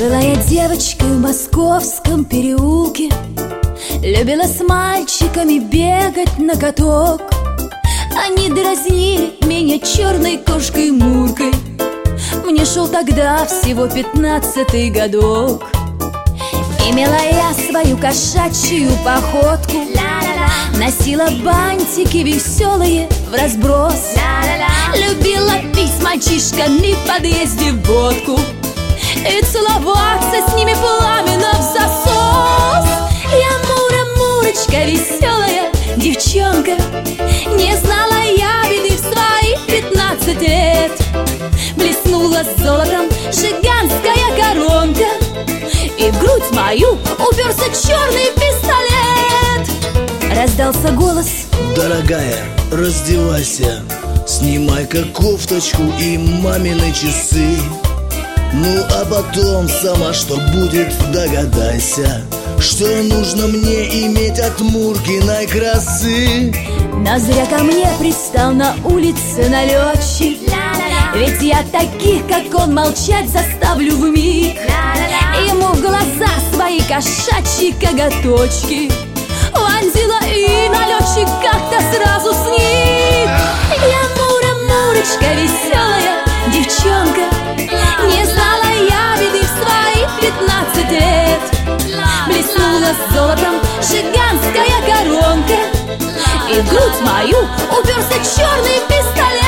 Была я девочкой в московском переулке, любила с мальчиками бегать на каток. Они дразнили меня черной кошкой Муркой. Мне шел тогда всего 15-й годок. Имела я свою кошачью походку, носила бантики веселые вразброс, любила пить с мальчишками в подъезде водку и целоваться с ними пламенно в засос. Я Мура-Мурочка, веселая девчонка, не знала я беды в свои 15 лет. Блеснула золотом жиганская коронка, и в грудь мою уперся черный пистолет. Раздался голос: дорогая, раздевайся, снимай-ка кофточку и мамины часы. Ну а потом сама что будет, догадайся, что нужно мне иметь от Муркиной красы. Но зря ко мне пристал на улице налетчик, ведь я таких, как он, молчать заставлю вмиг. Ему в глаза свои кошачьи коготочки вонзила, и налетчик как-то сразу сник. Я Мура-Мурочка, веселая девчонка, не знала я беды в свои 15 лет. Блеснула золотом жиганская коронка, и в грудь мою уперся черный пистолет.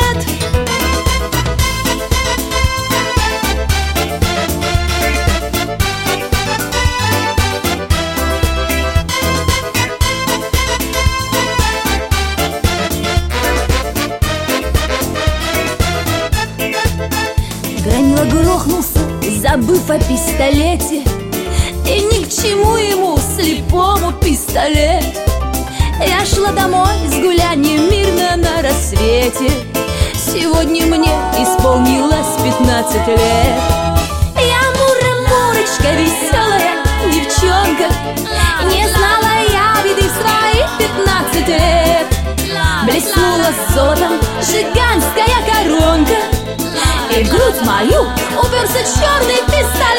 Гранила грохнулся, забыв о пистолете, и ни к чему ему, слепому, пистолет. Я шла домой с гуляния мирно на рассвете. Сегодня мне исполнилось 15 лет. Я Мура-Мурочка, веселая девчонка, не знала я беды в свои 15 лет. Блеснула золотом жиганская коронка, и в грудь мою уперся черный пистолет.